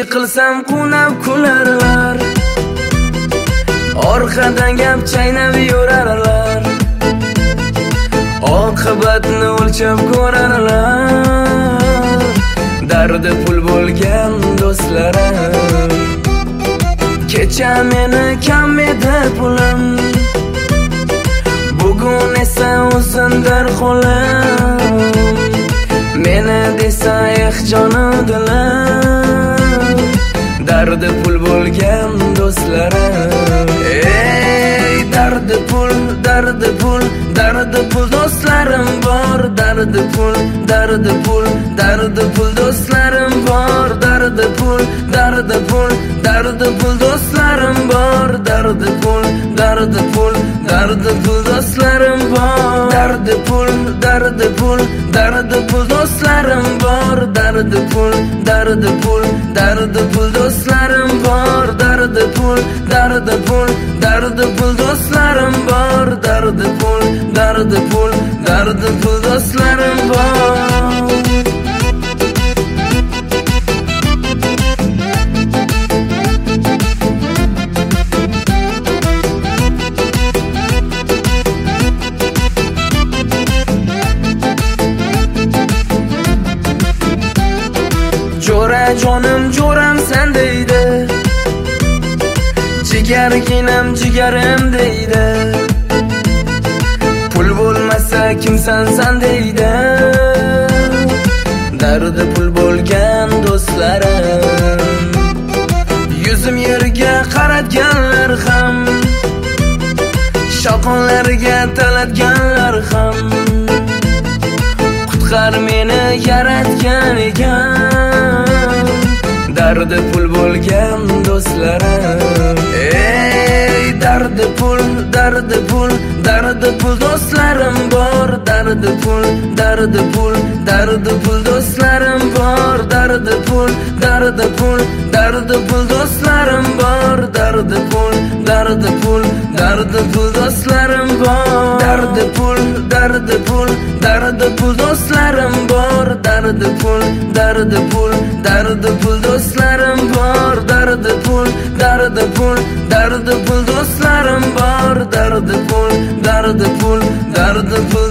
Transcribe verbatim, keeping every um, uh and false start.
yiqilsam qunab kularlar, orqadan gap chaynab yurarlar, oqibatni o'lchab ko'rarlar. Dardi pul bo'lgan do'stlarim, kecha meni kam edi pulim, bugun esa uzundir qo'lim. Meni desa eh jonu dilim, dardi pul bo'lgan do'stlarim. Ey dardi pul, dardi pul, dardi pul do'stlarim bor. Dardi pul, dardi pul, dardi pul do'stlarim bor. Dardi pul, dardi pul, dardi pul do'stlarim bor. Dardi pul, dardi pul, dardi pul do'stlarim bor. Dardi pul, dardi pul, dardi pul do'stlarim bor. Dardi pul, dardi pul, dardi pul do'stlarim bor. Dardi pul, dardi pul, dardi pul do'stlarim bor. Dardi pul, dardi pul, dardi pul do'stlarim bor. Jo'ra jonim jo'ram sen deydi, jigarginam jigarim deydi. Pul bo'lmasa kimsan san deydi. Dardi pul bo'lgan do'stlarim, yuzim yerga qaratganlar ham, shoqonlarga talatganlar ham. Qutqar meni yaratgan ekan, dardi pul bo'lgan do'stlarim. Ey dardi pul, dardi pul, dardi pul do'stlarim bor. Dardi pul, dardi pul, dardi pul do'stlarim bor. Dardi pul, dardi pul, dardi pul do'stlarim bor. Dardi pul, dardi pul, dardi pul do'stlarim bor. Dardi pul, dardi pul, dardi pul do'stlarim bor. Dardi pul, dardi pul, dardi pul do'stlarim bor. Dardi pul, dardi pul, dardi pul do'stlarim bor. Dardi pul, dardi pul, dardi pul